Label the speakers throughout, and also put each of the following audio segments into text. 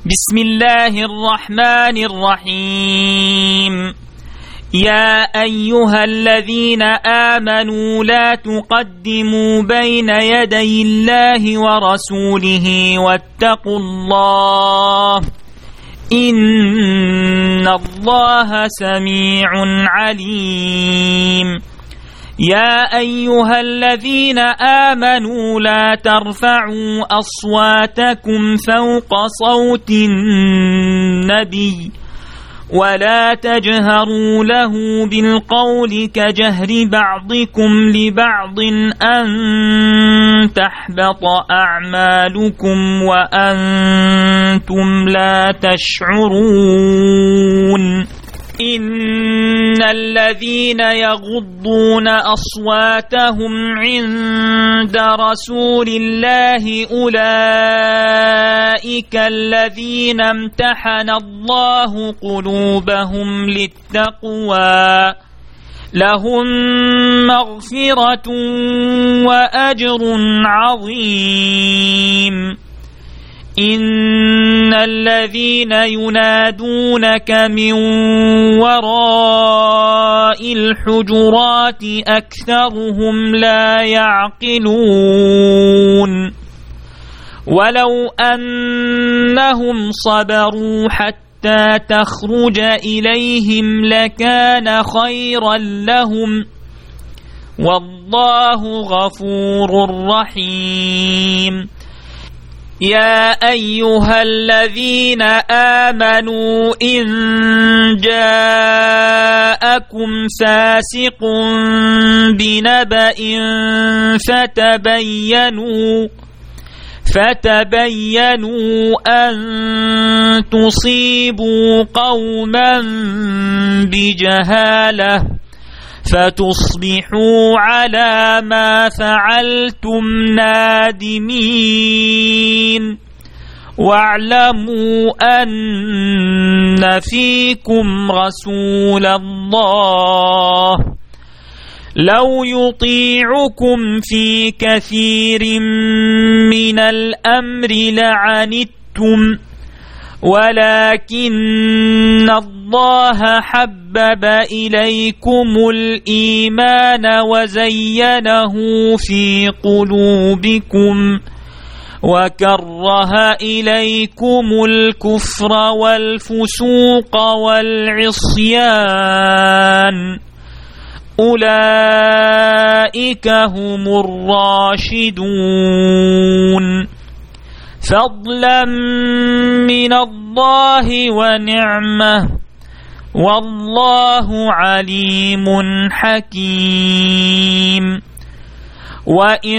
Speaker 1: بسم الله الرحمن الرحيم. يا أيها الذين آمنوا لا تقدموا بين يدي الله ورسوله واتقوا الله إن الله سميع عليم. يا أيها الذين آمنوا لا ترفعوا أصواتكم فوق صوت النبي ولا تجهروا له بالقول كجهر بعضكم لبعض أن تحبط أعمالكم وأنتم لا تشعرون. إن الذين يغضون أصواتهم عند رسول الله أولئك الذين امتحن الله قلوبهم للتقوى لهم مغفرة وأجر عظيم. إن الذين ينادونك من وراء الحجرات أكثرهم لا يعقلون. ولو أنهم صبروا حتى تخرج إليهم لكان خيرا لهم والله غفور رحيم. يا أيها الذين آمنوا إن جاءكم فاسق بنبأ فتبينوا أن تصيبوا قوما بجهالة فتصبحوا على ما فعلتم نادمين. واعلموا أن فيكم رسول الله لو يطيعكم في كثير من الأمر لعنتم ولكن الله حبب إليكم الإيمان وزينه في قلوبكم وكره إليكم الكفر والفسوق والعصيان أولئك هم الراشدون فضلا من الله ونعمة والله عليم حكيم. وإن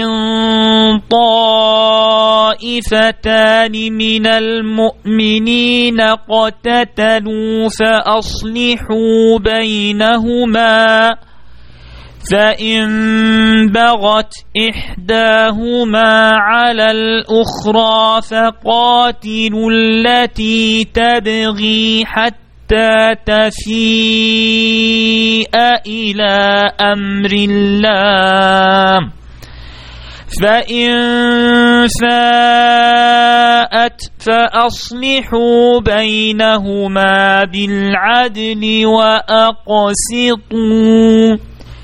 Speaker 1: طائفتان من المؤمنين اقتتلوا فأصلحوا بينهما فإن بغت إحداهما على الأخرى فقاتلوا التي تبغي حتى تفيء إلى أمر الله فإن فاءت فأصلحوا بينهما بالعدل وأقسطوا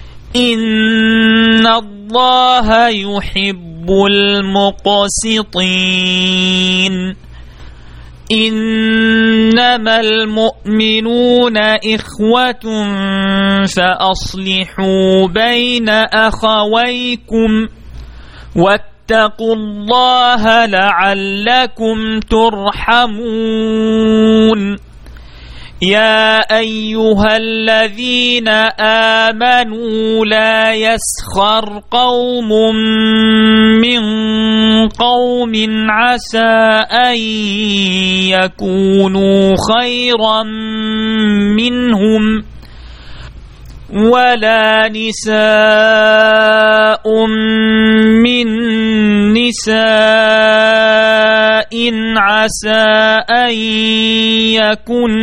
Speaker 1: إن الله يحب المقسطين. إنما المؤمنون إخوة فأصلحوا بين أخويكم واتقوا الله لعلكم ترحمون. يا أيها الذين آمنوا لا يسخر قوم من قوم عسى أن يكونوا خيرا منهم ولا نساء من نساء عسى أن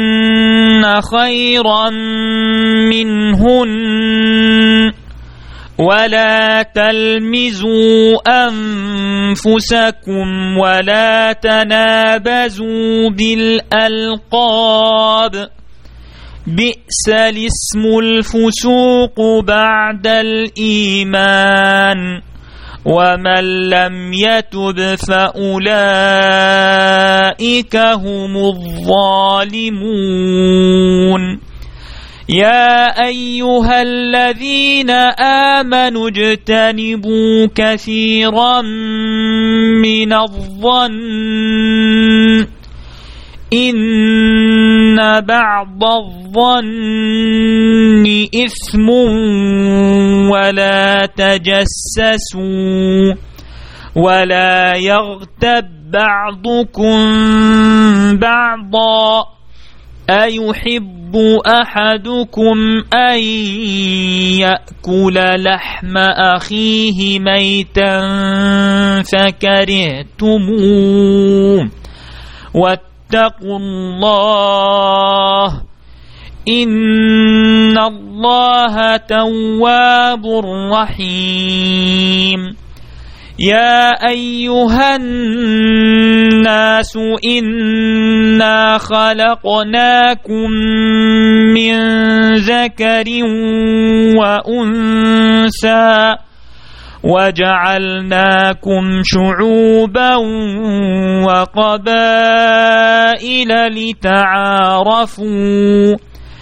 Speaker 1: يكن خيرا منهن ولا تلمزوا أنفسكم ولا تنابزوا بالألقاب بئس الاسم الفسوق بعد الإيمان ومن لم يتب فأولئك هم الظالمون يا أيها الذين آمنوا اجتنبوا كثيرا من الظن إن بعض الظن إثم ولا تجسسوا ولا يغتب بعضكم بعضا أيحب أحدكم أن يأكل لحم أخيه ميتا فكرهتموه واتقوا الله إن الله تواب رحيم يا أيها الناس إنا خلقناكم من ذكر وأنثى وجعلناكم شعوبا وقبائل لتعارفوا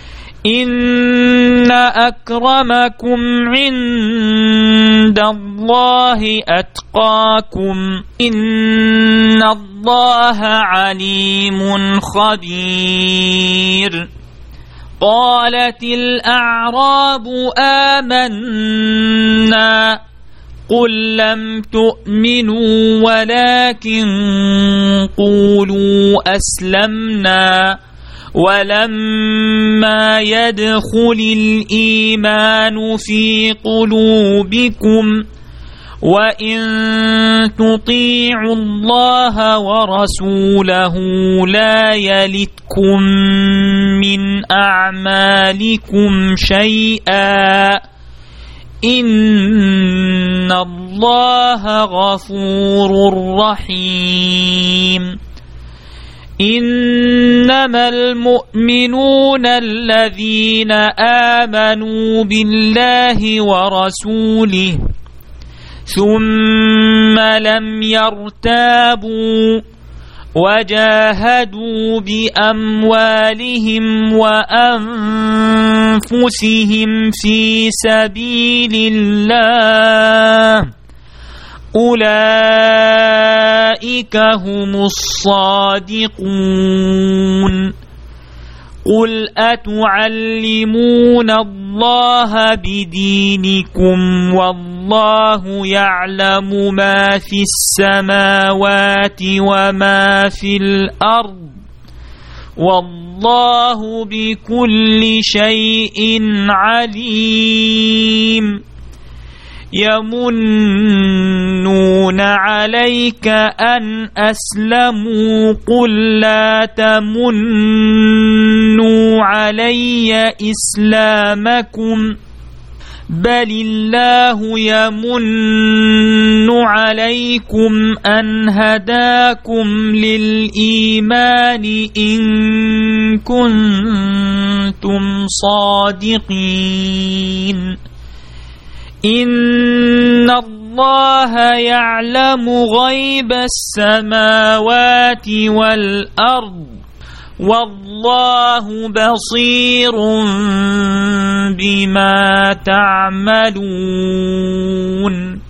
Speaker 1: إن أكرمكم عند الله أتقاكم إن الله عليم خبير قالت الأعراب آمنا قل لم تؤمنوا ولكن قولوا أسلمنا ولما يدخل الإيمان في قلوبكم وإن تطيعوا الله ورسوله لا يلتكم من أعمالكم شيئا إن الله غفور رحيم إنما المؤمنون الذين آمنوا بالله ورسوله ثم لم يرتابوا وجاهدوا بأموالهم وأنفسهم في سبيل الله أولئك هم الصادقون قل أتعلمون الله بدينكم والله يعلم ما في السماوات وما في الأرض والله بكل شيء عليم يمنون عليك أن أسلموا قل لا تمنوا علي إسلامكم بل الله يمن عليكم أن هداكم للإيمان إن كنتم صادقين إن الله يعلم غيب السماوات والأرض والله بصير بما تعملون